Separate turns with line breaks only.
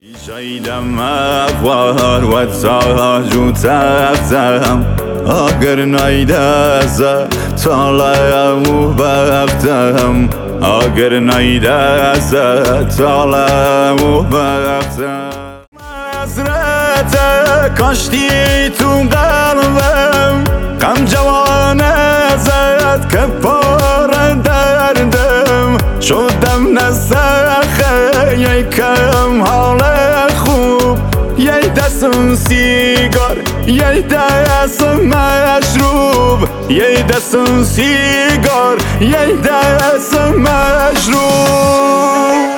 شایدم اخوار و تاجو تختم اگر نیدازه طالم و بختم اگر نیدازه طالم و بختم حسرت کاشتی تو قلبم غم جوانه زد که پر دردم شدم نسخه یکم حال خوب یه دستم سیگار یه دستم مشروب یه دستم سیگار یه دستم مشروب